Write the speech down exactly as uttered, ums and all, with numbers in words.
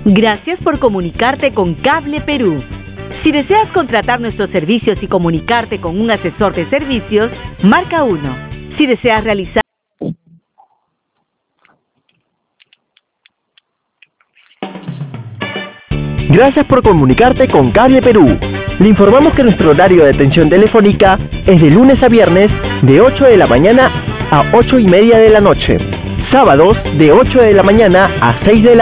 Gracias por comunicarte con Cable Perú. Si deseas contratar nuestros servicios y comunicarte con un asesor de servicios, marca uno. Si deseas realizar... Gracias por comunicarte con Cable Perú. Le informamos que nuestro horario de atención telefónica es de lunes a viernes de ocho de la mañana a ocho y media de la noche. Sábados de ocho de la mañana a seis de la